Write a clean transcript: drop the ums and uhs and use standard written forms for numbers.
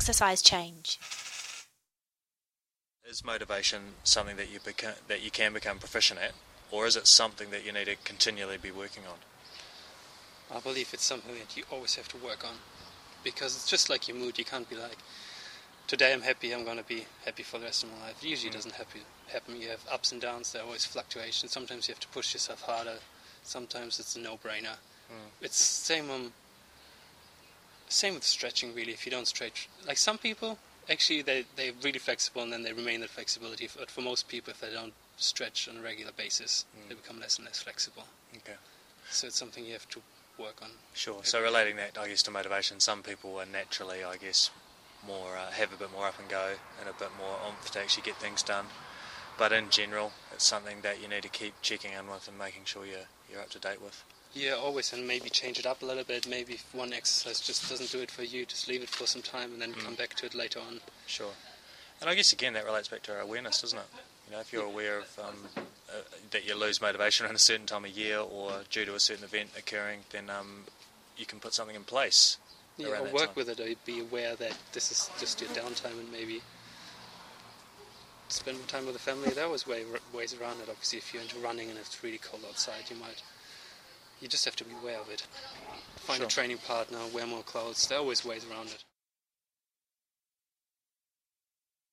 exercise change? Is motivation something that you can become proficient at, or is it something that you need to continually be working on? I believe it's something that you always have to work on, because it's just like your mood. You can't be like, today I'm happy, I'm going to be happy for the rest of my life. It usually doesn't happen. You have ups and downs, there are always fluctuations. Sometimes you have to push yourself harder, sometimes it's a no-brainer. It's same with stretching, really. If you don't stretch, like some people, actually they're really flexible and then they remain that flexibility. But for most people, if they don't stretch on a regular basis, they become less and less flexible. Okay. So it's something you have to work on. Sure. So relating that, I guess, to motivation, some people are naturally, I guess, more have a bit more up and go and a bit more oomph to actually get things done. But in general, it's something that you need to keep checking in with and making sure you're up to date with. Yeah, always, and maybe change it up a little bit. Maybe if one exercise just doesn't do it for you, just leave it for some time and then come back to it later on. Sure. And I guess, again, that relates back to our awareness, doesn't it? You know, if you're aware of that you lose motivation in a certain time of year or due to a certain event occurring, then you can put something in place. Yeah, or work with it, or be aware that this is just your downtime, and maybe spend time with the family. There are always ways around it. Obviously, if you're into running and it's really cold outside, you just have to be aware of it. Find a training partner, wear more clothes. There are always ways around it.